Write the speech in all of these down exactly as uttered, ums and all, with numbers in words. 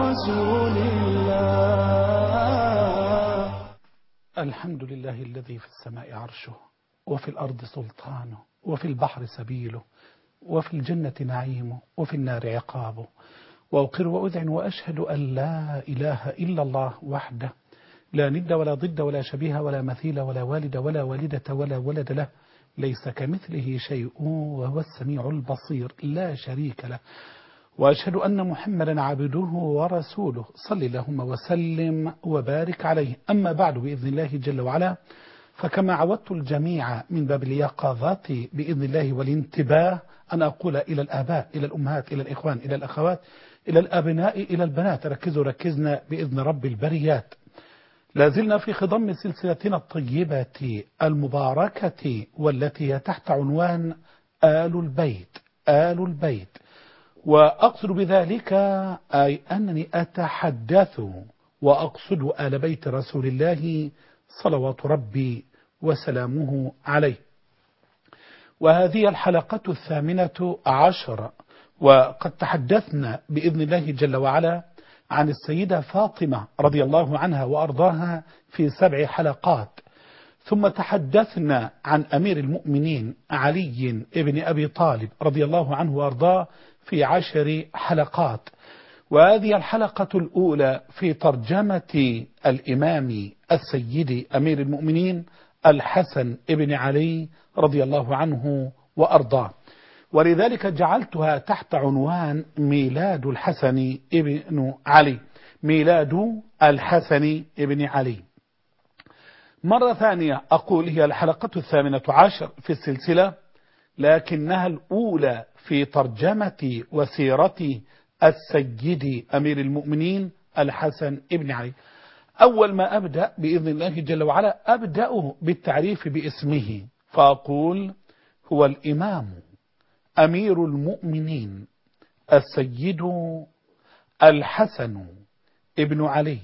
رسول الله. الحمد لله الذي في السماء عرشه وفي الأرض سلطانه وفي البحر سبيله وفي الجنة نعيمه وفي النار عقابه، وأقر وأذعن وأشهد أن لا إله إلا الله وحده لا ند ولا ضد ولا شبيه ولا مثيل ولا والد ولا والدة ولا ولد له، ليس كمثله شيء وهو السميع البصير لا شريك له، وأشهد أن محمدا عبده ورسوله صل اللهم وسلم وبارك عليه. أما بعد، بإذن الله جل وعلا، فكما عودت الجميع من باب اليقظة بإذن الله والانتباه أن أقول إلى الآباء إلى الأمهات إلى الإخوان إلى الأخوات إلى الأبناء إلى البنات، ركزوا ركزنا بإذن رب البريات. لازلنا في خضم سلسلتنا الطيبة المباركة والتي هي تحت عنوان آل البيت آل البيت، وأقصد بذلك أي أنني أتحدث وأقصد آل بيت رسول الله صلوات ربي وسلامه عليه. وهذه الحلقة الثامنة عشر، وقد تحدثنا بإذن الله جل وعلا عن السيدة فاطمة رضي الله عنها وأرضاها في سبع حلقات، ثم تحدثنا عن أمير المؤمنين علي ابن أبي طالب رضي الله عنه وأرضاه في عشر حلقات، وهذه الحلقة الأولى في ترجمة الإمام السيد أمير المؤمنين الحسن ابن علي رضي الله عنه وأرضاه، ولذلك جعلتها تحت عنوان ميلاد الحسن ابن علي ميلاد الحسن ابن علي. مرة ثانية أقول هي الحلقة الثامنة عشر في السلسلة، لكنها الأولى في ترجمة وسيرة السيد أمير المؤمنين الحسن ابن علي. أول ما أبدأ بإذن الله جل وعلا أبدأ بالتعريف باسمه، فأقول هو الإمام أمير المؤمنين السيد الحسن ابن علي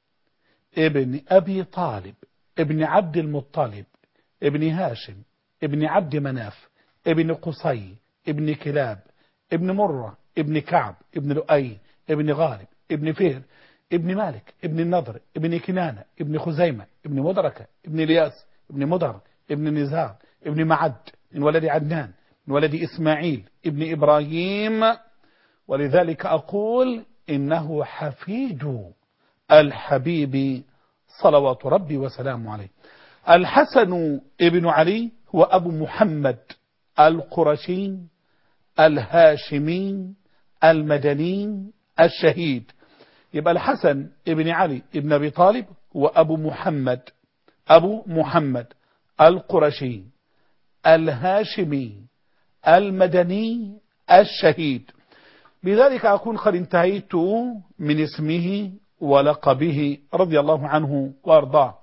ابن أبي طالب ابن عبد المطلب ابن هاشم ابن عبد مناف ابن قصي ابن كلاب ابن مرة ابن كعب ابن لؤي ابن غالب ابن فهر ابن مالك ابن النضر ابن كنانة ابن خزيمة ابن مدركة ابن الياس ابن مدر ابن نزار ابن معد من ولد عدنان من ولد إسماعيل ابن إبراهيم، ولذلك أقول إنه حفيد الحبيب صلوات ربي وسلامه عليه. الحسن ابن علي هو أبو محمد القرشي الهاشمي المدني الشهيد. يبقى الحسن ابن علي ابن أبي طالب هو أبو محمد أبو محمد القرشي الهاشمي المدني الشهيد. بذلك أكون قد انتهيت من اسمه ولقبه رضي الله عنه وأرضاه.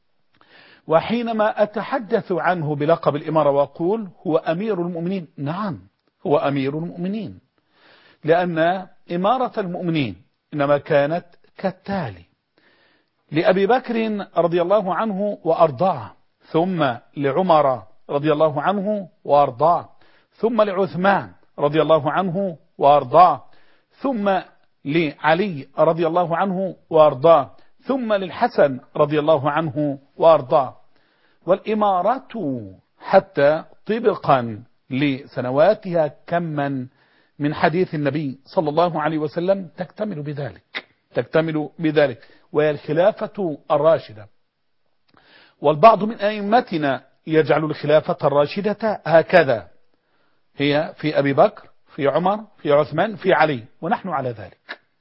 وحينما أتحدث عنه بلقب الإمارة وأقول هو أمير المؤمنين، نعم هو أمير المؤمنين، لأن إمارة المؤمنين إنما كانت كالتالي: لأبي بكر رضي الله عنه وأرضاه، ثم لعمر رضي الله عنه وأرضاه، ثم لعثمان رضي الله عنه وأرضاه، ثم لعلي رضي الله عنه وأرضاه، ثم للحسن رضي الله عنه وأرضاه. والإمارة حتى طبقا لسنواتها كما من حديث النبي صلى الله عليه وسلم تكتمل بذلك تكتمل بذلك وهي الخلافة الراشدة. والبعض من أئمتنا يجعل الخلافة الراشدة هكذا: هي في أبي بكر، في عمر، في عثمان، في علي، ونحن على ذلك.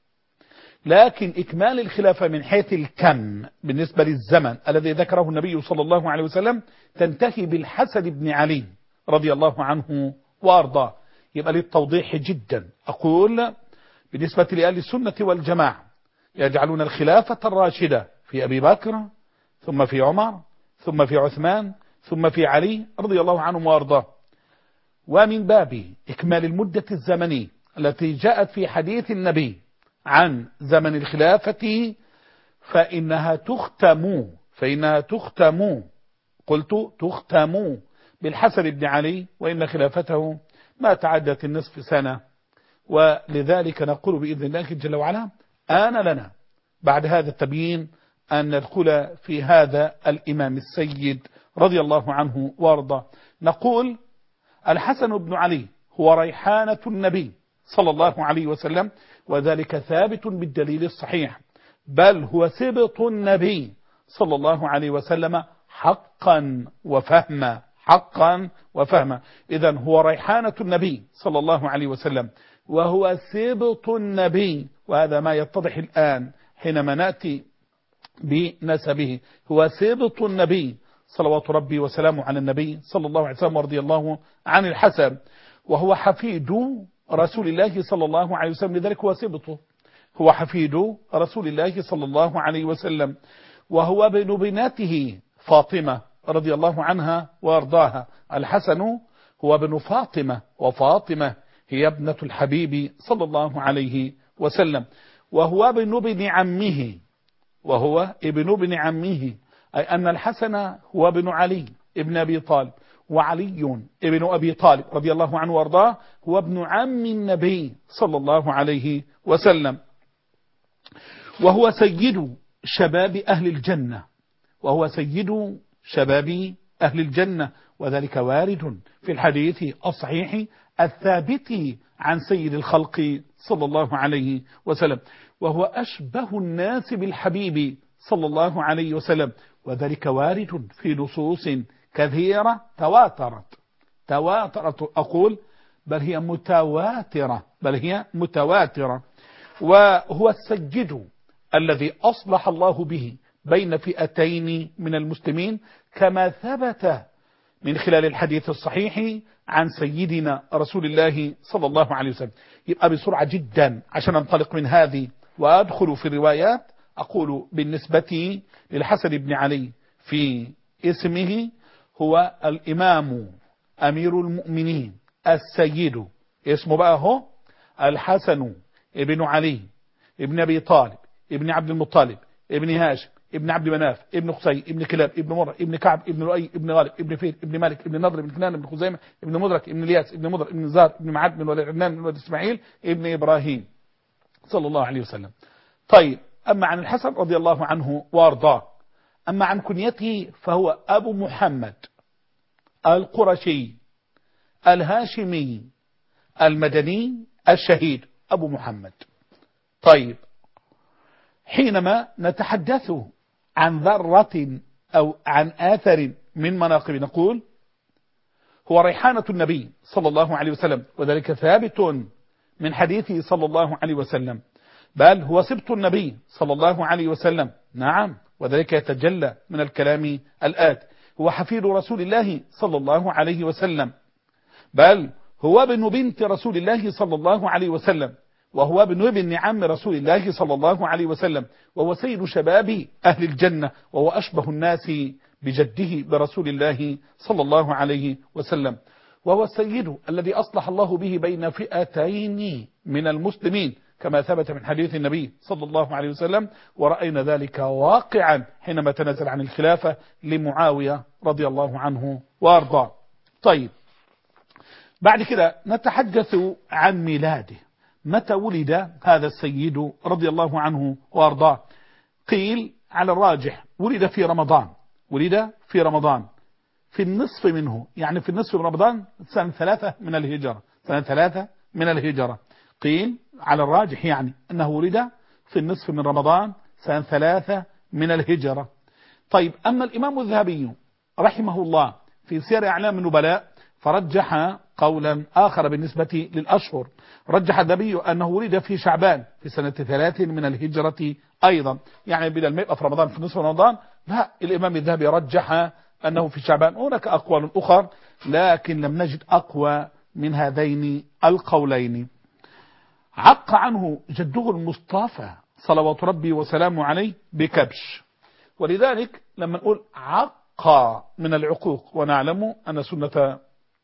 لكن إكمال الخلافة من حيث الكم بالنسبة للزمن الذي ذكره النبي صلى الله عليه وسلم تنتهي بالحسن بن علي رضي الله عنه وأرضاه. يبقى للتوضيح جدا أقول بالنسبة لأهل السنة والجماعة يجعلون الخلافة الراشدة في أبي بكر، ثم في عمر، ثم في عثمان، ثم في علي رضي الله عنهم وأرضاه. ومن باب إكمال المدة الزمنية التي جاءت في حديث النبي عن زمن الخلافة فإنها تختم فإنها تختم قلت تختم بالحسن بن علي، وإن خلافته ما تعدت النصف سنة. ولذلك نقول بإذن الله جل وعلا آن لنا بعد هذا التبيين أن ندخل في هذا الإمام السيد رضي الله عنه وارضاه. نقول الحسن بن علي هو ريحانة النبي صلى الله عليه وسلم، وذلك ثابت بالدليل الصحيح، بل هو سبط النبي صلى الله عليه وسلم حقا وفهما، حقا وفهما. إذن هو ريحانة النبي صلى الله عليه وسلم وهو سبط النبي، وهذا ما يتضح الآن حينما نأتي بنسبه. هو سبط النبي صلوات ربي وسلامه على النبي صلى الله عليه وسلم ورضي الله عن الحسن، وهو حفيد رسول الله صلى الله عليه وسلم، لذلك هو سبطه. هو حفيد رسول الله صلى الله عليه وسلم، وهو ابن بنته فاطمة رضي الله عنها وارضاها. الحسن هو ابن فاطمة، وفاطمة هي ابنة الحبيب صلى الله عليه وسلم، وهو ابن ابن عمه، وهو ابن ابن عمه، أي أن الحسن هو ابن علي ابن أبي طالب، وعلي ابن أبي طالب رضي الله عنه وارضاه هو ابن عم النبي صلى الله عليه وسلم، وهو سيد شباب أهل الجنة، وهو سيد شباب أهل الجنة، وذلك وارد في الحديث الصحيح الثابت عن سيد الخلق صلى الله عليه وسلم، وهو أشبه الناس بالحبيب صلى الله عليه وسلم، وذلك وارد في نصوص كثيرة تواترت تواترت أقول بل هي متواترة بل هي متواترة وهو السيد الذي أصلح الله به بين فئتين من المسلمين، كما ثبت من خلال الحديث الصحيح عن سيدنا رسول الله صلى الله عليه وسلم. يبقى بسرعة جدا عشان انطلق من هذه وأدخل في الروايات. أقول بالنسبة للحسن بن علي في اسمه هو الإمام أمير المؤمنين السيد، اسمه بقى هو الحسن ابن علي ابن أبي طالب ابن عبد المطلب ابن هاشم ابن عبد مناف ابن قصي ابن كلاب ابن مرة ابن كعب ابن لؤي ابن غالب ابن فيل ابن مالك ابن نضر ابن كنان ابن خزيمة ابن مدرك ابن الياس ابن مضر ابن زار ابن معد بن ولد عدنان بن ولد اسماعيل ابن إبراهيم صلى الله عليه وسلم. طيب، أما عن الحسن رضي الله عنه وارضاه، أما عن كنيته فهو أبو محمد القرشي الهاشمي المدني الشهيد أبو محمد. طيب، حينما نتحدث عن ذرة أو عن آثر من مناقب نقول هو ريحانة النبي صلى الله عليه وسلم، وذلك ثابت من حديثه صلى الله عليه وسلم، بل هو سبط النبي صلى الله عليه وسلم. نعم، وذلك يتجلى من الكلام الآت. هو حفيد رسول الله صلى الله عليه وسلم، بل هو ابن بنت رسول الله صلى الله عليه وسلم، وهو ابن ابن عم رسول الله صلى الله عليه وسلم، وهو سيد شباب أهل الجنة، وهو أشبه الناس بجده برسول الله صلى الله عليه وسلم، وهو السيد الذي أصلح الله به بين فئتين من المسلمين، كما ثبت من حديث النبي صلى الله عليه وسلم، ورأينا ذلك واقعا حينما تنزل عن الخلافة لمعاوية رضي الله عنه وارضاه. طيب، بعد كده نتحدث عن ميلاده. متى ولد هذا السيد رضي الله عنه وارضاه؟ قيل على الراجح ولد في رمضان، ولد في رمضان في النصف منه، يعني في النصف من رمضان سنة ثلاثة من الهجرة، سنة ثلاثة من الهجرة. قيل على الراجح يعني أنه ولد في النصف من رمضان سنة ثلاثة من الهجرة. طيب، أما الإمام الذهبي رحمه الله في سير أعلام النبلاء فرجح قولا آخر بالنسبة للأشهر. رجح الذهبي أنه ولد في شعبان في سنة ثلاث من الهجرة أيضا، يعني بدل ما يبقى في رمضان في نصف رمضان، لا، الإمام الذهبي رجح أنه في شعبان. هناك أقوال أخرى لكن لم نجد أقوى من هذين القولين. عق عنه جده المصطفى صلوات ربي وسلامه عليه بكبش، ولذلك لما نقول عق من العقوق، ونعلم أن سنة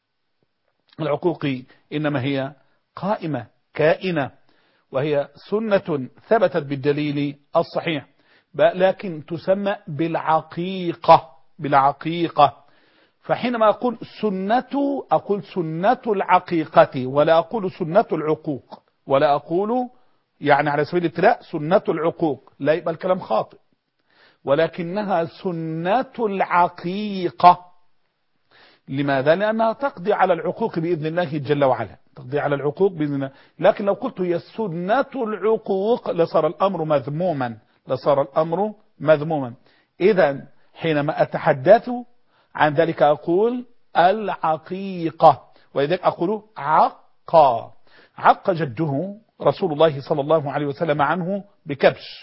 العقوق إنما هي قائمة كائنة، وهي سنة ثبتت بالدليل الصحيح، لكن تسمى بالعقيقة بالعقيقة. فحينما أقول سنة أقول سنة العقيقة، ولا أقول سنة العقوق، ولا أقول يعني على سبيل الابتلاء سنة العقوق، لا يبقى الكلام خاطئ، ولكنها سنة العقيقة. لماذا؟ لأنها تقضي على العقوق بإذن الله جل وعلا، تقضي على العقوق بإذن الله. لكن لو قلت هي سنة العقوق لصار الأمر مذموما، لصار الأمر مذموما. إذا حينما أتحدث عن ذلك أقول العقيقة، ولذلك أقول عقا. عق جده رسول الله صلى الله عليه وسلم عنه بكبش.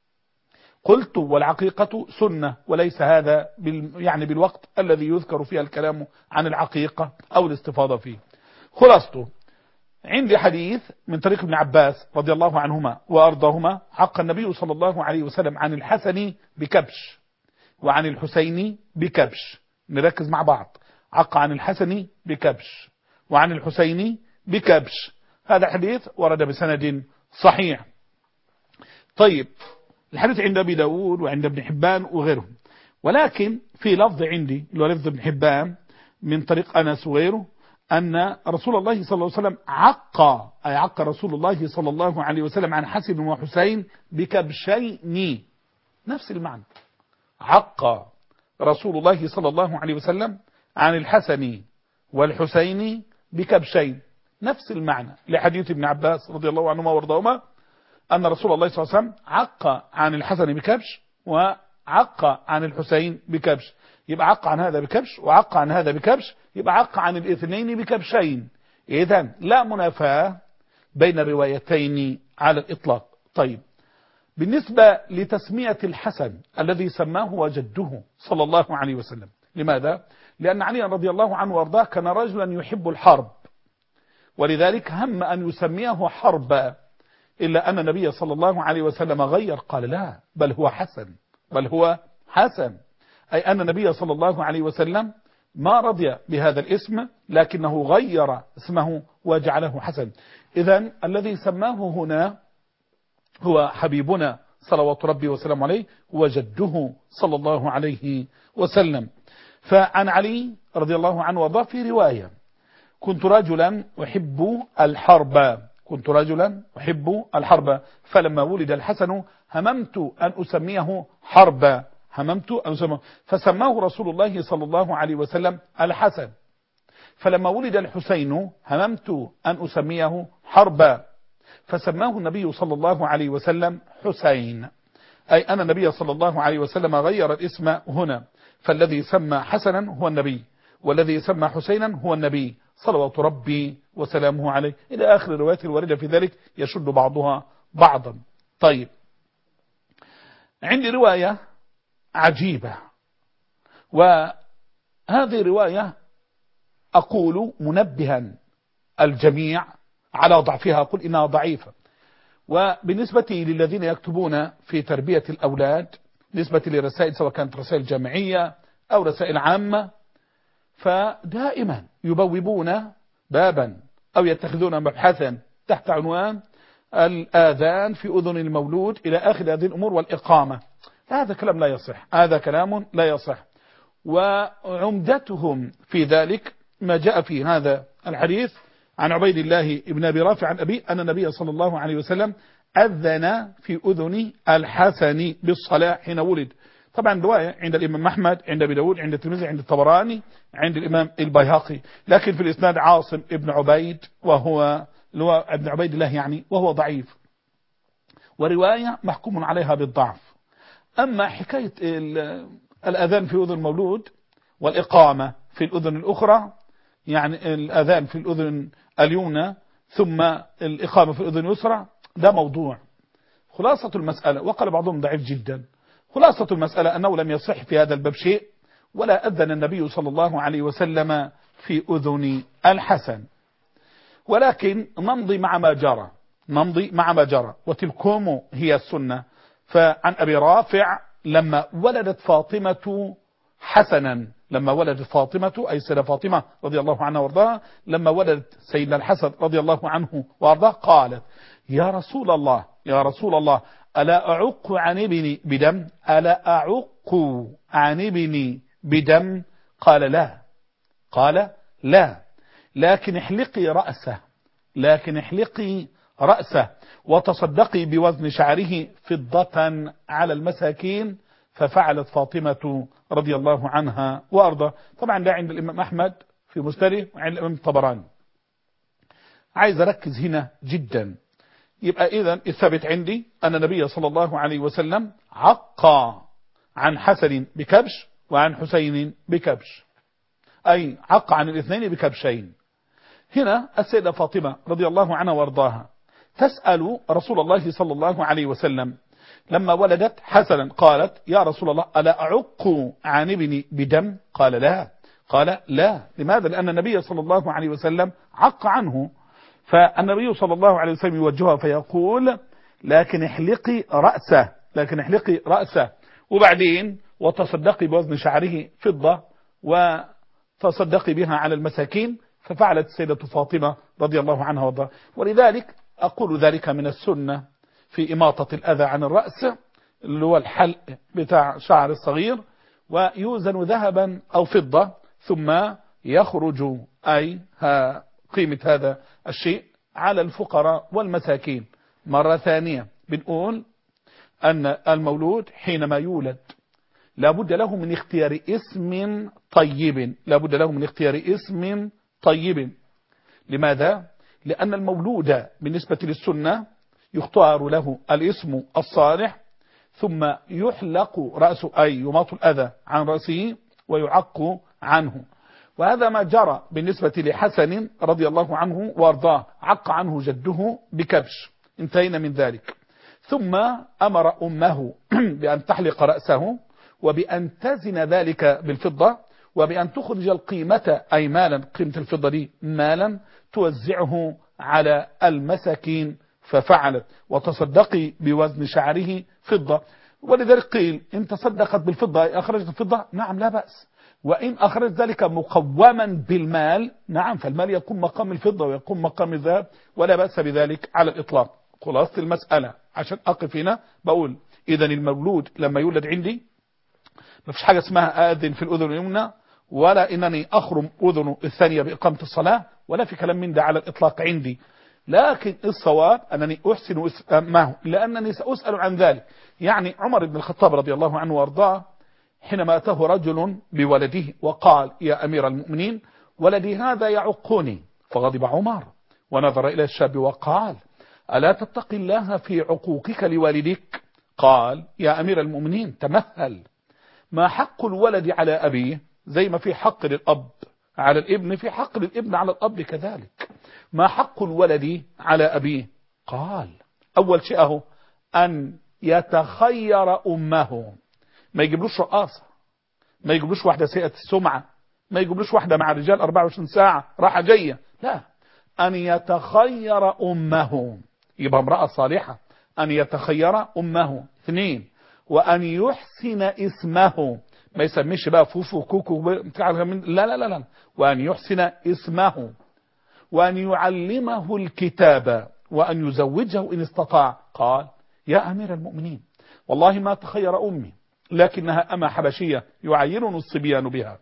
قلت والعقيقة سنة، وليس هذا بال يعني بالوقت الذي يذكر فيها الكلام عن العقيقة أو الاستفاضة فيه. خلاصته عندي حديث من طريق ابن عباس رضي الله عنهما وأرضاهما: عق النبي صلى الله عليه وسلم عن الحسن بكبش وعن الحسين بكبش. نركز مع بعض: عق عن الحسن بكبش وعن الحسين بكبش. هذا حديث ورد بسند صحيح. طيب، الحديث عند أبي داود وعند ابن حبان وغيرهم، ولكن في لفظ عندي اللي هو لفظ ابن حبان من طريق أنس وغيره أن رسول الله صلى الله عليه وسلم عق، أي عق رسول الله صلى الله عليه وسلم عن حسن وحسين بكبشين. نفس المعنى، عق رسول الله صلى الله عليه وسلم عن الحسن والحسين بكبشين، نفس المعنى لحديث ابن عباس رضي الله عنهما وارضاهما أن رسول الله صلى الله عليه وسلم عق عن الحسن بكبش وعق عن الحسين بكبش. يبقى عق عن هذا بكبش وعق عن هذا بكبش، يبقى عق عن الاثنين بكبشين. إذن لا منافاة بين الروايتين على الإطلاق. طيب، بالنسبة لتسمية الحسن الذي سماه هو جده صلى الله عليه وسلم، لماذا؟ لأن علي رضي الله عنه وارضاه كان رجلا يحب الحرب، ولذلك هم أن يسميه حربا، إلا أن النبي صلى الله عليه وسلم غير، قال لا، بل هو حسن، بل هو حسن، أي أن النبي صلى الله عليه وسلم ما رضي بهذا الاسم، لكنه غير اسمه وجعله حسن. إذن الذي سماه هنا هو حبيبنا صلوات ربي وسلام عليه وجده صلى الله عليه وسلم. فعن علي رضي الله عنه وارضاه في رواية: كنت رجلا أحب الحرب، كنت رجلا أحب الحرب، فلما ولد الحسن هممت أن أسميه حربا، هممت أن أسميه، فسماه رسول الله صلى الله عليه وسلم الحسن. فلما ولد الحسين هممت أن أسميه حربا، فسماه النبي صلى الله عليه وسلم حسين، أي أن النبي صلى الله عليه وسلم غير الاسم هنا، فالذي سمى حسنا هو النبي، والذي سمى حسينا هو النبي صلوات ربي وسلامه عليه، إلى آخر الروايات الواردة في ذلك يشد بعضها بعضا. طيب، عندي رواية عجيبة، وهذه رواية أقول منبها الجميع على ضعفها، أقول إنها ضعيفة. وبالنسبة للذين يكتبون في تربية الأولاد نسبة لرسائل، سواء كانت رسائل جامعية أو رسائل عامة، فدائما يبوبون بابا أو يتخذون مبحثا تحت عنوان الآذان في أذن المولود إلى آخر هذه الأمور والإقامة. هذا كلام لا يصح، هذا كلام لا يصح. وعمدتهم في ذلك ما جاء في هذا الحديث عن عبيد الله ابن أبي رافع عن أبي أن النبي صلى الله عليه وسلم أذن في أذن الحسن بالصلاة حين ولد. طبعا رواية عند الإمام أحمد، عند أبي داود، عند الترمذي، عند الطبراني، عند الإمام البيهقي، لكن في الإسناد عاصم ابن عبيد وهو ابن عبيد الله يعني، وهو ضعيف، ورواية محكوم عليها بالضعف. أما حكاية الأذان في أذن المولود والإقامة في الأذن الأخرى، يعني الأذان في الأذن اليمنى ثم الإقامة في الأذن اليسرى، ده موضوع. خلاصة المسألة، وقال بعضهم ضعيف جدا، خلاصة المسألة أنه لم يصح في هذا الباب شيء، ولا أذن النبي صلى الله عليه وسلم في أذن الحسن، ولكن نمضي مع ما جرى، نمضي مع ما جرى، وتلكم هي السنة. فعن أبي رافع لما ولدت فاطمة حسنا، لما ولدت فاطمة أي سيدة فاطمة رضي الله عنها وارضاها، لما ولدت سيدنا الحسن رضي الله عنه وارضاه، قالت: يا رسول الله، يا رسول الله، ألا أعق عن ابني بدم، ألا أعق عن ابني بدم؟ قال لا، قال لا، لكن احلقي رأسه، لكن احلقي رأسه وتصدقي بوزن شعره فضة على المساكين. ففعلت فاطمة رضي الله عنها وأرضاه. طبعا ده عند الإمام أحمد في مسنده وعند الإمام الطبراني. عايز أركز هنا جدا. يبقى إذن الثابت عندي أن النبي صلى الله عليه وسلم عقى عن حسن بكبش وعن حسين بكبش، أي عقى عن الاثنين بكبشين. هنا السيدة فاطمة رضي الله عنها وارضاها تسأل رسول الله صلى الله عليه وسلم لما ولدت حسنا، قالت يا رسول الله ألا أعق عن ابني بدم؟ قال لا. قال لا. لماذا؟ لأن النبي صلى الله عليه وسلم عق عنه. فالنبي صلى الله عليه وسلم يوجهها فيقول لكن احلقي رأسه، لكن احلقي رأسه، وبعدين وتصدقي بوزن شعره فضة وتصدقي بها على المساكين. ففعلت السيدة فاطمة رضي الله عنها وارضاها. ولذلك أقول ذلك من السنة في إماطة الأذى عن الرأس، اللي هو الحلق بتاع شعر الصغير، ويوزن ذهبا أو فضة ثم يخرج أي ها قيمة هذا الشيء على الفقراء والمساكين. مرة ثانية بنقول أن المولود حينما يولد لابد له من اختيار اسم طيب، لابد له من اختيار اسم طيب. لماذا؟ لأن المولود بالنسبة للسنة يختار له الاسم الصالح ثم يحلق رأسه، أي يماط الأذى عن رأسه ويعق عنه. وهذا ما جرى بالنسبة لحسن رضي الله عنه وارضاه، عق عنه جده بكبش، انتهينا من ذلك. ثم أمر أمه بأن تحلق رأسه وبأن تزن ذلك بالفضة وبأن تخرج القيمة، أي مالا، قيمة الفضة دي مالا توزعه على المساكين. ففعلت وتصدقي بوزن شعره فضة. ولذلك قيل إن تصدقت بالفضة أخرجت الفضة، نعم لا بأس. وإن أخرجت ذلك مقوما بالمال، نعم، فالمال يكون مقام الفضة ويكون مقام الذهب ولا بأس بذلك على الإطلاق. خلاصة المسألة عشان أقف هنا بقول إذا المولود لما يولد عندي ما فيش حاجة اسمها آذن في الأذن اليمنى، ولا إنني أخرم أذنه الثانية بإقامة الصلاة، ولا في كلام من ده على الإطلاق عندي. لكن الصواب أنني أحسن معه لأنني سأسأل عن ذلك. يعني عمر بن الخطاب رضي الله عنه وارضاه حينما أتاه رجل بولده وقال يا أمير المؤمنين ولدي هذا يعقني، فغضب عمر ونظر إلى الشاب وقال ألا تتقي الله في عقوقك لوالدك؟ قال يا أمير المؤمنين تمهل، ما حق الولد على أبيه زي ما في حق للأب على الابن في حق للابن على الأب كذلك. ما حق الولد على أبيه؟ قال أول شيء أهو أن يتخير أمه، ما يجيبلوش رقاصة، ما يجيبلوش واحدة سيئة السمعة، ما يجيبلوش واحدة مع رجال أربعة وعشرين ساعة راحة جاية، لا، أن يتخير أمه، يبقى امرأة صالحة. أن يتخير أمه. اثنين، وأن يحسن اسمه، ما يسميش بقى فوفو كوكو لا لا لا لا، وأن يحسن اسمه، وأن يعلمه الكتاب، وأن يزوجه إن استطاع. قال يا أمير المؤمنين والله ما تخير أمي لكنها أما حبشية يعيرني الصبيان بها،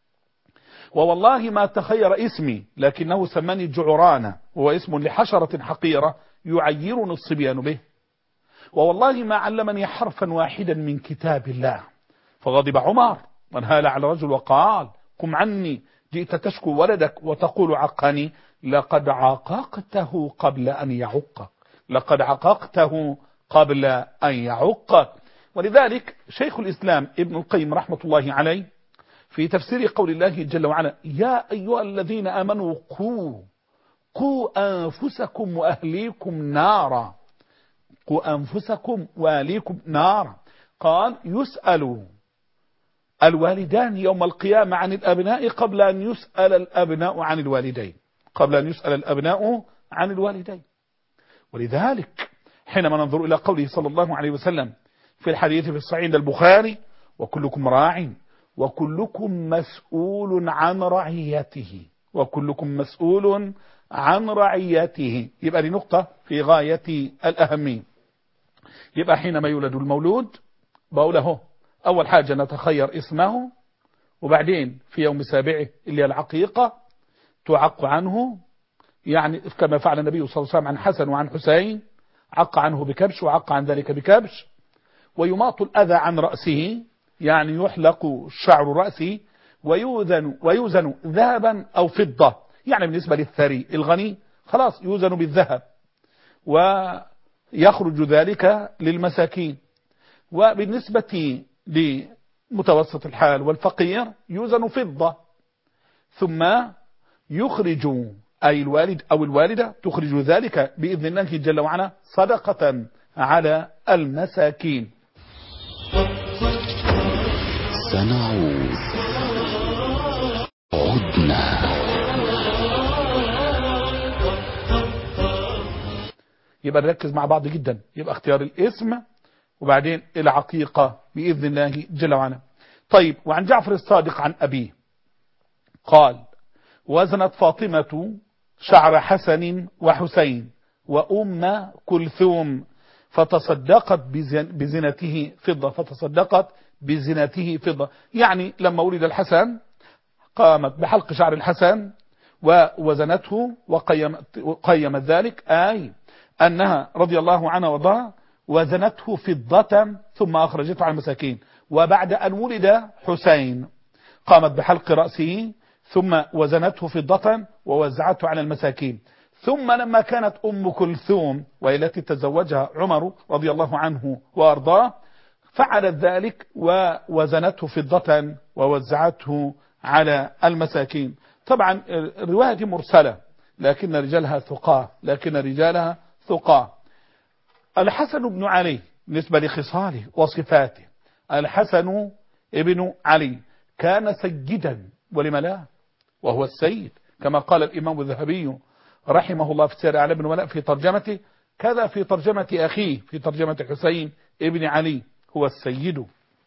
ووالله ما تخير اسمي لكنه سماني جعرانة وهو اسم لحشرة حقيرة يعيرني الصبيان به، ووالله ما علمني حرفا واحدا من كتاب الله. فغضب عمر وانهال على الرجل وقال قم عني، جئت تشكو ولدك وتقول عقني، لقد عققته قبل أن يعقك، لقد عققته قبل أن يعقك. ولذلك شيخ الإسلام ابن القيم رحمة الله عليه في تفسير قول الله جل وعلا يا أيها الذين آمنوا قوا قوا أنفسكم وأهليكم نارا، قوا أنفسكم وأهليكم نارا، قال يسأل الوالدان يوم القيامة عن الأبناء قبل أن يسأل الأبناء عن الوالدين، قبل أن يسأل الأبناء عن الوالدين. ولذلك حينما ننظر إلى قوله صلى الله عليه وسلم في الحديث في الصحيح البخاري وكلكم راع وكلكم مسؤول عن رعيته، وكلكم مسؤول عن رعيته، يبقى دي نقطة في غاية الأهمية. يبقى حينما يولد المولود بقوله أول حاجة نتخير اسمه، وبعدين في يوم سابعه اللي العقيقة تعق عنه، يعني كما فعل النبي صلى الله عليه وسلم عن حسن وعن حسين، عق عنه بكبش وعق عن ذلك بكبش. ويماط الأذى عن رأسه، يعني يحلق شعر رأسه ويوزن, ويوزن ذهبا أو فضة، يعني بالنسبة للثري الغني خلاص يوزن بالذهب ويخرج ذلك للمساكين، وبالنسبة لمتوسط الحال والفقير يوزن فضة، ثم يخرج أي الوالد أو الوالدة تخرج ذلك بإذن الله جل وعلا صدقة على المساكين. سنعود، عدنا. يبقى نركز مع بعض جدا، يبقى اختيار الاسم وبعدين العقيقة بإذن الله جل وعلا. طيب، وعن جعفر الصادق عن أبيه قال: وزنت فاطمة شعر حسن وحسين وأم كلثوم فتصدقت بزنته فضة فتصدقت بزنته فضة، يعني لما ولد الحسن قامت بحلق شعر الحسن ووزنته وقيمت, وقيمت ذلك، أي أنها رضي الله عنها وضعها وزنته فضة ثم أخرجته على المساكين. وبعد أن ولد حسين قامت بحلق رأسه ثم وزنته فضة ووزعته على المساكين. ثم لما كانت أم كلثوم وهي التي تزوجها عمر رضي الله عنه وأرضاه فعلت ذلك ووزنته فضة ووزعته على المساكين. طبعا الرواية دي مرسلة لكن رجالها ثقاه لكن رجالها ثقاه. الحسن بن علي بالنسبة لخصاله وصفاته، الحسن ابن علي كان سيدا، ولم لا، وهو السيد كما قال الإمام الذهبي رحمه الله في سير أعلام النبلاء في ترجمته، كذا في ترجمة أخيه في ترجمة الحسين ابن علي، هو السيد،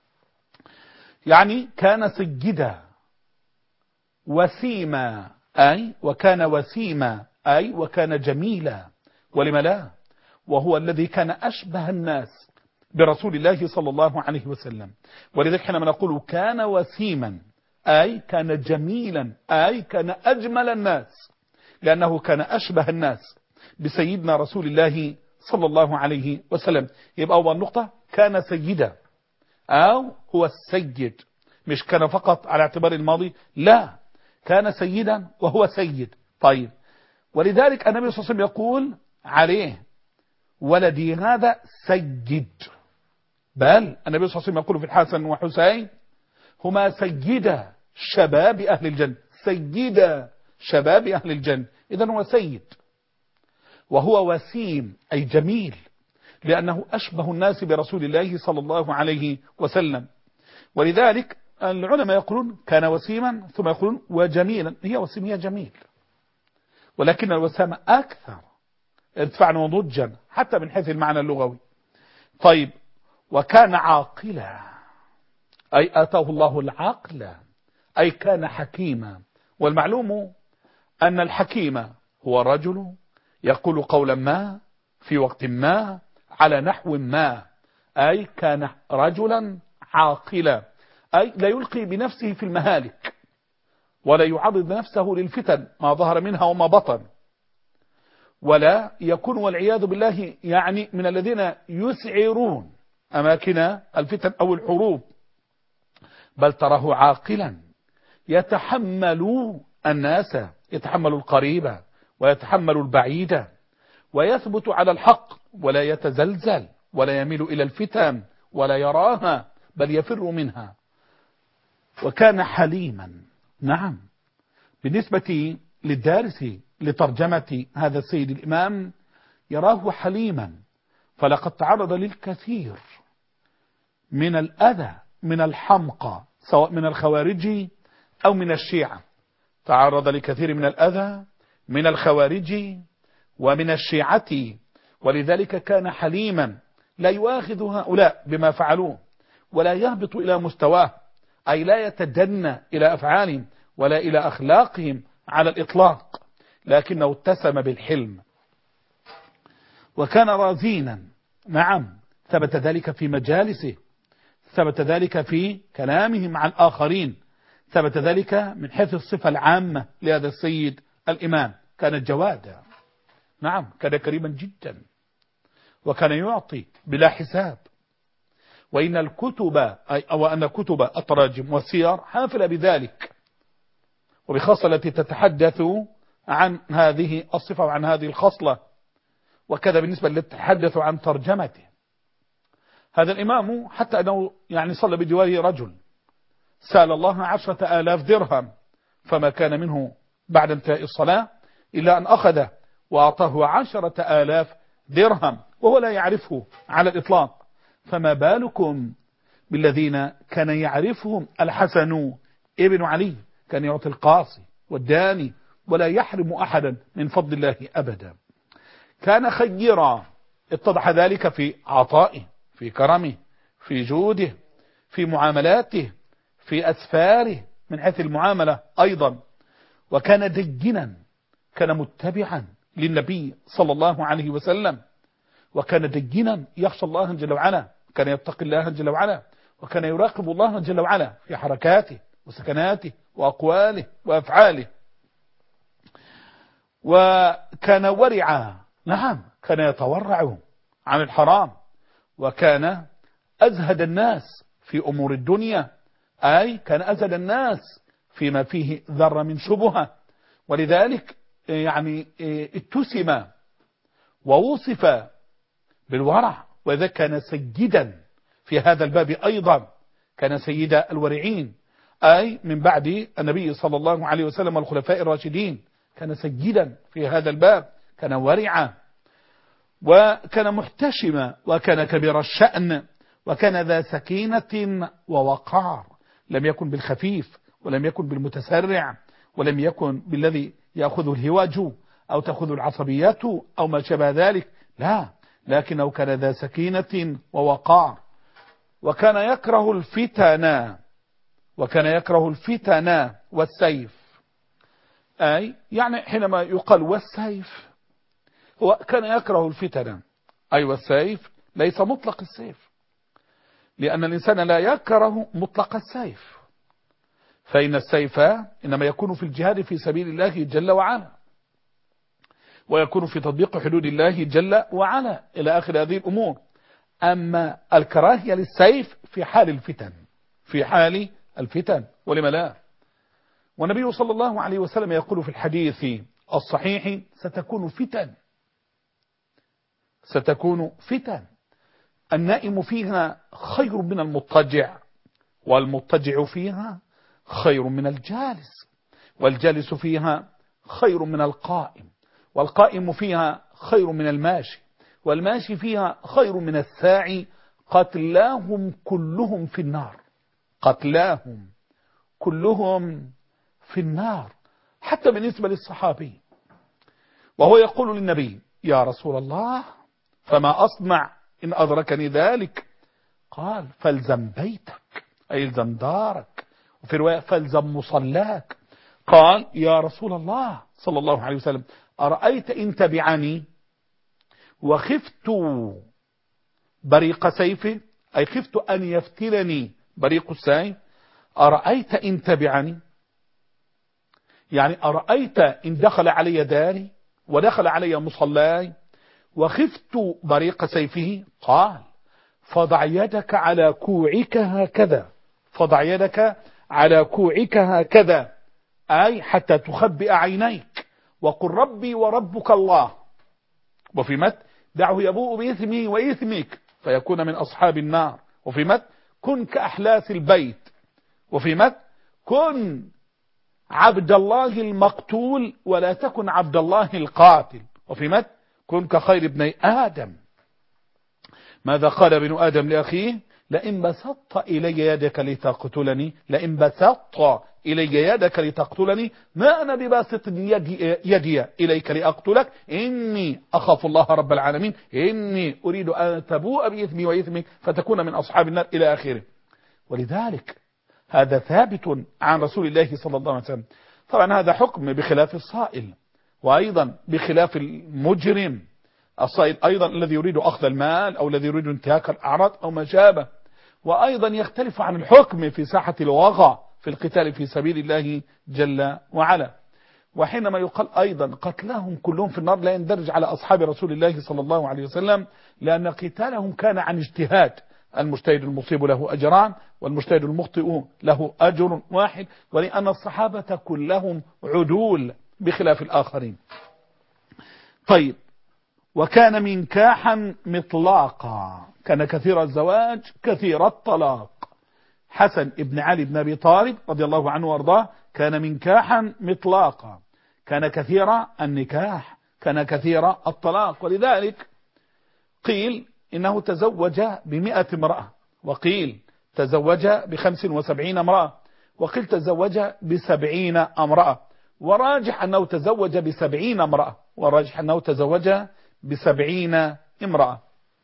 يعني كان سيدا وسيما، أي وكان وسيما أي وكان جميلا، ولم لا، وهو الذي كان أشبه الناس برسول الله صلى الله عليه وسلم. ولذلك حينما نقول كان وسيما أي كان جميلا أي كان أجمل الناس، لأنه كان أشبه الناس بسيدنا رسول الله صلى الله عليه وسلم. يبقى أول نقطة كان سيدا، أو هو السيد، مش كان فقط على اعتبار الماضي، لا، كان سيدا وهو سيد. طيب، ولذلك النبي صلى الله عليه وسلم يقول عليه: ولدي هذا سيد. بل النبي صلى الله عليه وسلم يقول في الحسن وحسين: هما سيدا شباب أهل الجنة، سيدا شباب أهل الجنة. إذن هو سيد، وهو وسيم أي جميل، لأنه أشبه الناس برسول الله صلى الله عليه وسلم. ولذلك العلماء يقولون كان وسيما ثم يقولون وجميلا. هي وسيم هي جميل، ولكن الوسامة أكثر ارتفاعا ونضجا حتى من حيث المعنى اللغوي. طيب، وكان عاقلا أي آتاه الله العقل أي كان حكيما. والمعلوم أن الحكيم هو رجل يقول قولا ما في وقت ما على نحو ما، أي كان رجلا عاقلا، أي لا يلقي بنفسه في المهالك ولا يعرض نفسه للفتن ما ظهر منها وما بطن، ولا يكون والعياذ بالله يعني من الذين يسعرون أماكن الفتن أو الحروب، بل تراه عاقلا يتحمل الناس، يتحمل القريب ويتحمل البعيد، ويثبت على الحق ولا يتزلزل ولا يميل إلى الفتن ولا يراها بل يفر منها. وكان حليما. نعم، بالنسبة للدارس لترجمة هذا السيد الإمام يراه حليما، فلقد تعرض للكثير من الأذى من الحمقى سواء من الخوارج أو من الشيعة، تعرض لكثير من الأذى من الخوارج ومن الشيعة، ولذلك كان حليما لا يؤاخذ هؤلاء بما فعلوه ولا يهبط إلى مستواه، أي لا يتدنى إلى أفعالهم ولا إلى أخلاقهم على الإطلاق، لكنه اتسم بالحلم. وكان رزينا. نعم، ثبت ذلك في مجالسه، ثبت ذلك في كلامه مع الآخرين، ثبت ذلك من حيث الصفة العامة لهذا السيد الإمام. كان جوادا، نعم كان كريما جدا، وكان يعطي بلا حساب. وإن الكتب أو أن كتب التراجم والسير حافلة بذلك، وبخاصة التي تتحدث عن هذه الصفة وعن هذه الخصلة. وكذا بالنسبة التي تتحدث عن ترجمته. هذا الإمام حتى أنه يعني صلى بجواره رجل سأل الله عشرة آلاف درهم، فما كان منه بعد انتهاء الصلاة إلا أن أخذه وأعطاه عشرة آلاف درهم وهو لا يعرفه على الإطلاق. فما بالكم بالذين كان يعرفهم الحسن ابن علي، كان يعطي القاصي والداني ولا يحرم أحدا من فضل الله أبدا. كان خيرا، اتضح ذلك في عطائه، في كرمه، في جوده، في معاملاته، في أسفاره من حيث المعاملة أيضا. وكان دجنا، كان متبعا للنبي صلى الله عليه وسلم، وكان دجنا يخشى الله جل وعلا، كان يتقي الله جل وعلا، وكان يراقب الله جل وعلا في حركاته وسكناته وأقواله وأفعاله. وكان ورعا، نعم كان يتورع عن الحرام، وكان أزهد الناس في أمور الدنيا، أي كان أزهد الناس فيما فيه ذرة من شبهة. ولذلك يعني اتسم ووصف بالورع، وإذا كان سيدا في هذا الباب أيضا، كان سيد الورعين، أي من بعد النبي صلى الله عليه وسلم والخلفاء الراشدين، كان سيدا في هذا الباب، كان ورعا، وكان محتشما، وكان كبير الشأن، وكان ذا سكينة ووقار، لم يكن بالخفيف، ولم يكن بالمتسرع، ولم يكن بالذي يأخذ الهواج أو تأخذ العصبيات أو ما شابه ذلك، لا، لكنه كان ذا سكينة ووقار. وكان يكره الفتن، وكان يكره الفتن والسيف، أي يعني حينما يقال والسيف هو كان يكره الفتن، أي والسيف ليس مطلق السيف، لأن الإنسان لا يكره مطلق السيف، فإن السيف إنما يكون في الجهاد في سبيل الله جل وعلا، ويكون في تطبيق حدود الله جل وعلا إلى آخر هذه الأمور. أما الكراهية للسيف في حال الفتن، في حال الفتن، ولما لا. والنبي صلى الله عليه وسلم يقول في الحديث الصحيح ستكون فتن، ستكون فتن النائم فيها خير من المضطجع، والمضطجع فيها خير من الجالس، والجالس فيها خير من القائم، والقائم فيها خير من الماشي، والماشي فيها خير من الساعي، قتلاهم كلهم في النار، قتلاهم كلهم في النار. حتى بالنسبة للصحابي، وهو يقول للنبي يا رسول الله فما أصنع إن أدركني ذلك؟ قال فالزم بيتك، أي الزم دارك، وفي رواية فالزم مصلاك. قال يا رسول الله صلى الله عليه وسلم أرأيت إن تبعني وخفت بريق سيفه، أي خفت أن يفتلني بريق السيف، أرأيت إن تبعني، يعني أرأيت إن دخل علي داري ودخل علي مصلاي وخفت بريق سيفه؟ قال فضع يدك على كوعك هكذا، فضع يدك على كوعك هكذا، أي حتى تخبئ عينيك، وقل ربي وربك الله، وفي مت دعه يبوء بإثمه وإثمك فيكون من أصحاب النار، وفي مت كن كأحلاس البيت، وفي مت كن عبد الله المقتول ولا تكن عبد الله القاتل، وفي مت كن كخير ابني آدم. ماذا قال ابن آدم لأخيه؟ لئن بسطت إلي يدك لتقتلني، لئن بسطت إلي يدك لتقتلني ما أنا بباسط يدي, يدي إليك لأقتلك، إني أخاف الله رب العالمين، إني أريد أن تبوء بإثمي وإثمك فتكون من أصحاب النار إلى آخره. ولذلك هذا ثابت عن رسول الله صلى الله عليه وسلم. طبعا هذا حكم بخلاف الصائل، وأيضا بخلاف المجرم. الصائل أيضا الذي يريد أخذ المال أو الذي يريد انتهاك الأعراض أو ما شابه. وأيضا يختلف عن الحكم في ساحة الوغى في القتال في سبيل الله جل وعلا. وحينما يقال أيضا قتلهم كلهم في النار لا يندرج على أصحاب رسول الله صلى الله عليه وسلم، لأن قتالهم كان عن اجتهاد. المجتهد المصيب له أجران والمجتهد المخطئ له أجر واحد، ولأن الصحابة كلهم عدول بخلاف الآخرين. طيب، وكان منكاحا مطلاقا، كان كثير الزواج كثير الطلاق. حسن ابن علي بن أبي طالب رضي الله عنه وارضاه كان منكاحا مطلاقا، كان كثير النكاح، كان كثير الطلاق. ولذلك قيل إنه تزوج بمئة امرأة، وقيل تزوج بخمس وسبعين امرأة، وقيل تزوج بسبعين امرأة، وراجح أنه تزوج بسبعين امرأة، وراجح أنه تزوج بسبعين امرأة.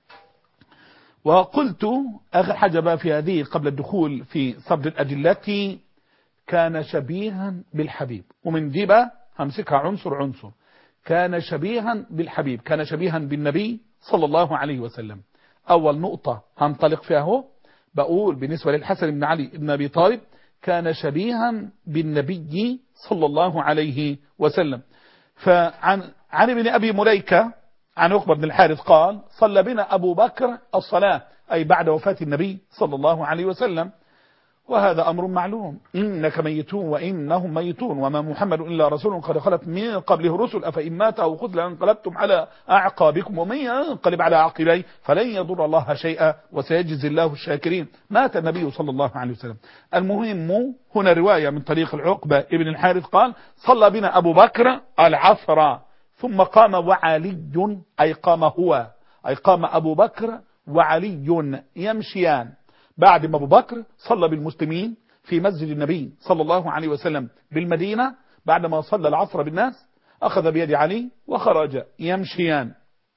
وقلت آخر حاجة بقى في هذه قبل الدخول في سرد الأدلة، كان شبيها بالحبيب. ومن دي بقى همسكها عنصر عنصر. كان شبيها بالحبيب، كان شبيها بالنبي صلى الله عليه وسلم. أول نقطة هنطلق فيها هو بقول بالنسبة للحسن بن علي بن أبي طالب كان شبيها بالنبي صلى الله عليه وسلم. فعن عن ابن أبي مليكة عن عقبة بن الحارث قال: صلى بنا أبو بكر الصلاة، أي بعد وفاة النبي صلى الله عليه وسلم. وهذا أمر معلوم، إنك ميتون وإنهم ميتون وما محمد إلا رسول قد خلت من قبله رسل أفإن مات أو قتل انقلبتم على أعقابكم ومن ينقلب على عقبيه فلن يضر الله شيئا وسيجزي الله الشاكرين. مات النبي صلى الله عليه وسلم. المهم هنا رواية من طريق العقبة ابن الحارث قال: صلى بنا أبو بكر العصر ثم قام وعلي، أي قام هو، أي قام أبو بكر وعلي يمشيان. بعد ما أبو بكر صلى بالمسلمين في مسجد النبي صلى الله عليه وسلم بالمدينة، بعد ما صلى العصر بالناس أخذ بيد علي وخرج يمشيان،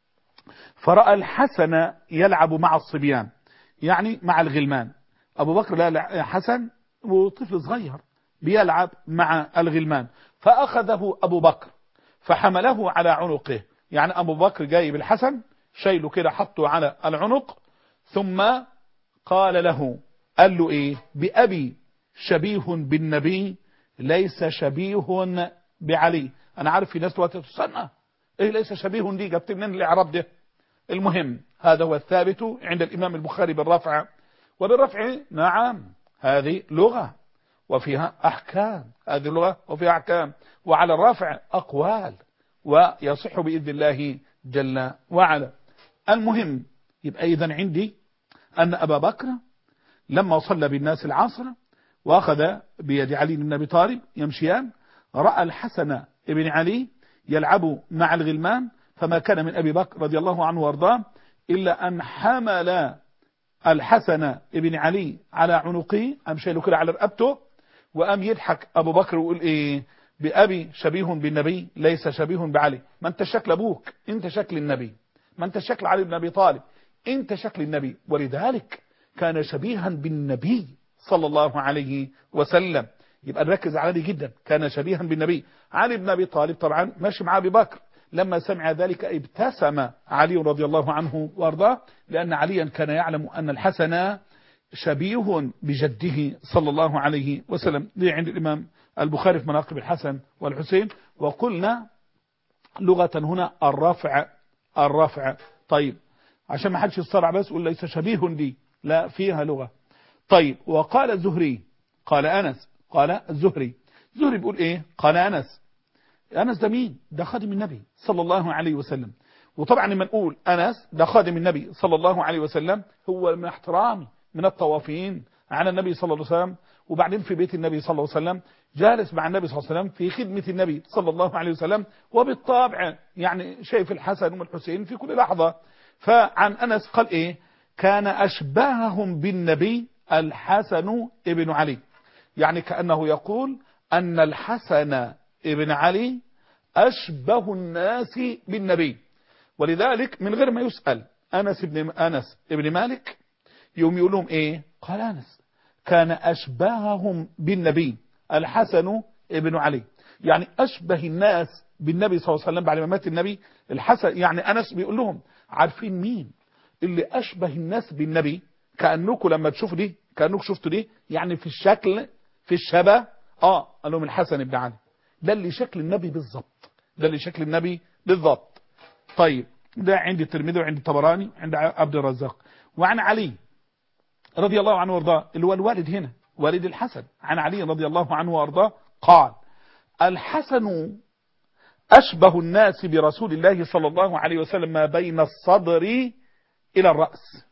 فرأى الحسن يلعب مع الصبيان، يعني مع الغلمان. أبو بكر لا حسن وطفل صغير بيلعب مع الغلمان، فأخذه أبو بكر فحمله على عنقه. يعني أبو بكر جايب الحسن شايله كده حطه على العنق، ثم قال له، قال له ايه؟ بأبي شبيه بالنبي ليس شبيه بعلي. انا عارف في ناس دلوقتي تستنى ايه ليس شبيه دي جبت منين الاعراب ده؟ المهم هذا هو الثابت عند الامام البخاري بالرفع. وبالرفع نعم هذه لغة وفيها احكام، هذه لغة وفيها احكام، وعلى الرفع اقوال ويصح باذن الله جل وعلا. المهم يبقى اذا عندي أن أبا بكر لما صلى بالناس العصر وأخذ بيد علي بن أبي طالب يمشيان، رأى الحسن بن علي يلعب مع الغلمان، فما كان من أبي بكر رضي الله عنه وارضاه إلا أن حمل الحسن بن علي على عنقه، أم شايله كده على رقبته، وأم يضحك أبو بكر ويقول إيه؟ بأبي شبيه بالنبي ليس شبيه بعلي. ما أنت شكل أبوك، أنت شكل النبي، ما أنت شكل علي بن أبي طالب، انت شكل النبي. ولذلك كان شبيها بالنبي صلى الله عليه وسلم. يبقى نركز على دي جدا، كان شبيها بالنبي. علي بن ابي طالب طبعا ماشي مع ابي بكر، لما سمع ذلك ابتسم علي رضي الله عنه وارضاه، لان عليا كان يعلم ان الحسن شبيه بجده صلى الله عليه وسلم. دي عند الامام البخاري في مناقب الحسن والحسين. وقلنا لغة هنا الرفع، الرفع. طيب عشان ما حدش يصطلع بس يقول ليس شبيه دي، لا فيها لغة. طيب وقال الزهري، قال أنس، قال الزهري، الزهري بيقول ايه؟ قال أنس. أنس ده مين؟ ده خادم النبي صلى الله عليه وسلم. وطبعا لما نقول أنس ده خادم النبي صلى الله عليه وسلم هو من احترامي من الطوافين على النبي صلى الله عليه وسلم، وبعدين في بيت النبي صلى الله عليه وسلم جالس مع النبي صلى الله عليه وسلم في خدمة النبي صلى الله عليه وسلم، وبالطبع يعني شايف الحسن والحسين في كل لحظة. فعن أنس قال إيه؟ كان أشبههم بالنبي الحسن ابن علي، يعني كأنه يقول أن الحسن ابن علي أشبه الناس بالنبي. ولذلك من غير ما يسأل أنس ابن أنس ابن مالك يوم يقول لهم إيه؟ قال أنس كان أشبههم بالنبي الحسن ابن علي، يعني أشبه الناس بالنبي صلى الله عليه وسلم بعد ما مات النبي الحسن. يعني أنس بيقول لهم عارفين مين اللي أشبه الناس بالنبي؟ كأنكم لما تشوفوا دي كأنكم شفتوا دي، يعني في الشكل في الشبه. آه قال لهم الحسن بن علي. ده اللي شكل النبي بالضبط، ده اللي شكل النبي بالضبط. طيب ده عند الترمذي وعند الطبراني عند عبد الرزاق. وعن علي رضي الله عنه وارضاه اللي هو الوالد هنا والد الحسن، عن علي رضي الله عنه وارضاه قال: الحسن أشبه الناس برسول الله صلى الله عليه وسلم ما بين الصدر إلى الرأس.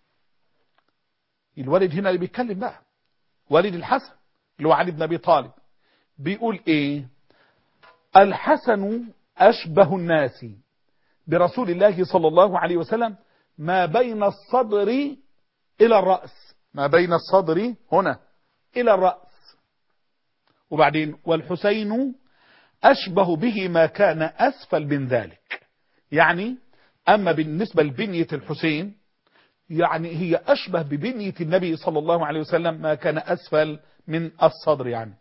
الوالد هنا اللي بيتكلم بقى والد الحسن اللي هو علي بن أبي طالب، بيقول إيه؟ الحسن أشبه الناس برسول الله صلى الله عليه وسلم ما بين الصدر إلى الرأس، ما بين الصدر هنا إلى الرأس. وبعدين والحسين أشبه به ما كان أسفل من ذلك، يعني أما بالنسبة لبنية الحسين يعني هي أشبه ببنية النبي صلى الله عليه وسلم ما كان أسفل من الصدر يعني.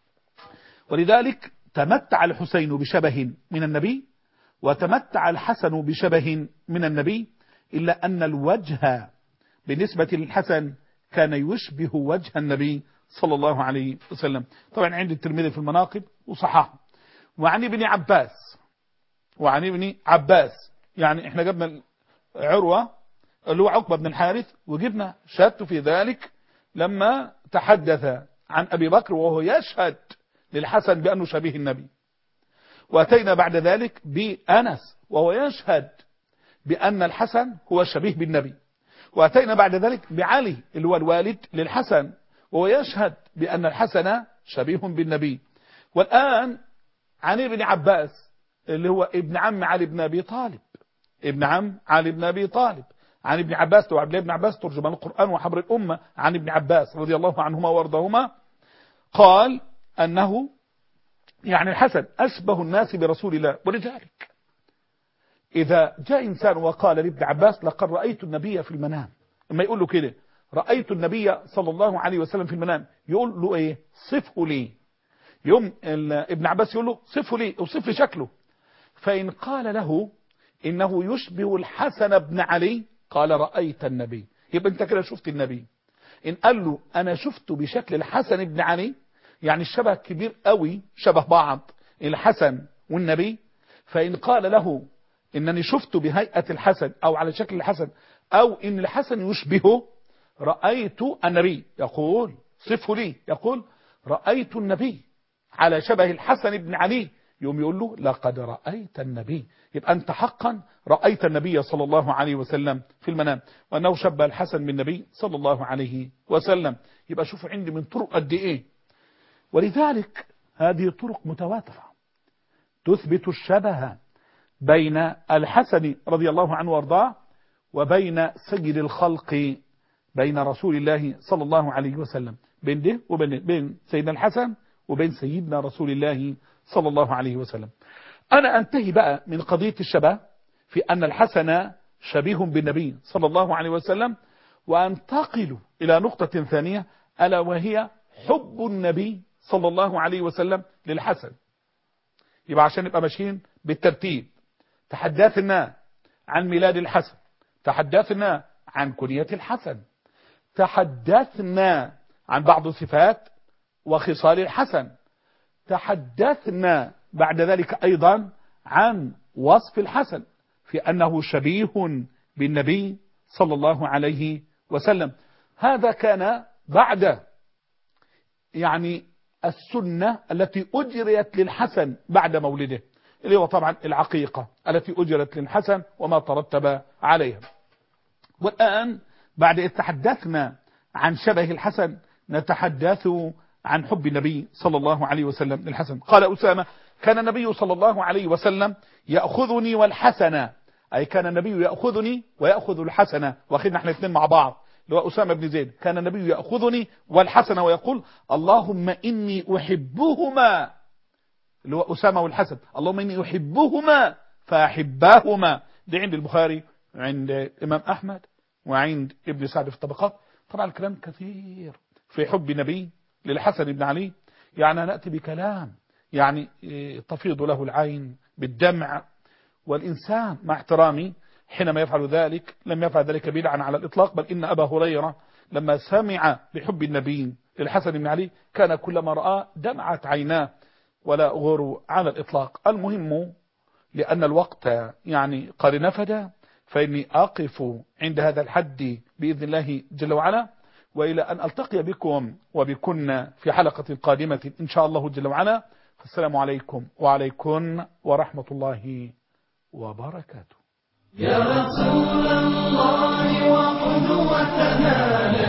ولذلك تمتع الحسين بشبه من النبي وتمتع الحسن بشبه من النبي، إلا أن الوجه بالنسبة للحسن كان يشبه وجه النبي صلى الله عليه وسلم. طبعا عند الترمذي في المناقب وصححه. وعن ابن عباس وعن ابن عباس يعني احنا جبنا عروة اللي هو عقبة بن الحارث وجبنا شهادته في ذلك لما تحدث عن أبي بكر وهو يشهد للحسن بأنه شبيه النبي. وأتينا بعد ذلك بأنس وهو يشهد بأن الحسن هو شبيه بالنبي. وأتينا بعد ذلك بعلي اللي هو الوالد للحسن وهو يشهد بأن الحسن شبيه بالنبي. والآن عن ابن عباس اللي هو ابن عم علي بن أبي طالب، ابن عم علي بن أبي طالب، عن ابن عباس وعبد الله بن عباس ترجمان القرآن وحبر الأمة، عن ابن عباس رضي الله عنهما وارضاهما قال أنه يعني الحسن أشبه الناس برسول الله. ولذلك إذا جاء إنسان وقال لابن عباس لقد رأيت النبي في المنام، لما يقول له كده رأيت النبي صلى الله عليه وسلم في المنام، يقول له إيه؟ صفه لي. يوم ابن عباس يقول له صفه لي اوصف لي شكله. فإن قال له إنه يشبه الحسن بن علي قال رأيت النبي، يبقى أنت كده شفت النبي. إن قال له أنا شفته بشكل الحسن بن علي يعني الشبه كبير قوي شبه بعض الحسن والنبي. فإن قال له إنني شفته بهيئة الحسن أو على شكل الحسن أو إن الحسن يشبهه رأيت النبي، يقول صفه لي، يقول رأيت النبي على شبه الحسن بن علي، يوم يقول له لقد رأيت النبي، يبقى أنت حقا رأيت النبي صلى الله عليه وسلم في المنام. وأنه شبه الحسن بالنبي صلى الله عليه وسلم. يبقى شوفوا عندي من طرق قد إيه. ولذلك هذه طرق متواترة تثبت الشبه بين الحسن رضي الله عنه وارضاه وبين سيد الخلق بين رسول الله صلى الله عليه وسلم، بين ده وبين بين سيدنا الحسن وبين سيدنا رسول الله صلى الله عليه وسلم. أنا أنتهي بقى من قضية الشبه في أن الحسن شبيه بالنبي صلى الله عليه وسلم، وأنتقل إلى نقطة ثانية ألا وهي حب النبي صلى الله عليه وسلم للحسن. يبقى عشان نبقى ماشيين بالترتيب، تحدثنا عن ميلاد الحسن، تحدثنا عن كنية الحسن، تحدثنا عن بعض صفات وخصال الحسن، تحدثنا بعد ذلك أيضا عن وصف الحسن في أنه شبيه بالنبي صلى الله عليه وسلم. هذا كان بعد يعني السنة التي أجريت للحسن بعد مولده، اللي هو طبعا العقيقة التي أجرت للحسن وما ترتب عليها. والآن بعد إذ تحدثنا عن شبه الحسن نتحدث عن حب النبي صلى الله عليه وسلم للحسن. قال أسامة كان النبي صلى الله عليه وسلم يأخذني والحسن، أي كان النبي يأخذني ويأخذ الحسن، واخذنا احنا الاثنين مع بعض اللي هو أسامة بن زيد. كان النبي يأخذني والحسن ويقول اللهم إني أحبهما، اللي هو أسامة والحسن، اللهم إني أحبهما فأحباهما. دي عند البخاري عند الإمام أحمد وعند ابن سعد في الطبقات. طبعا الكلام كثير في حب نبي للحسن بن علي، يعني نأتي بكلام يعني تفيض له العين بالدمع، والإنسان مع احترامي حينما يفعل ذلك لم يفعل ذلك بدعا على الإطلاق، بل إن أبا هريرة لما سمع بحب النبي للحسن بن علي كان كلما رأى دمعت عيناه. ولا غرو على الإطلاق. المهم لأن الوقت يعني قد نفد، فإني أقف عند هذا الحد بإذن الله جل وعلا، وإلى أن ألتقي بكم وبكن في حلقة قادمة إن شاء الله جل وعلا. فالسلام عليكم وعليكم ورحمة الله وبركاته. يا رسول الله وقدوتنا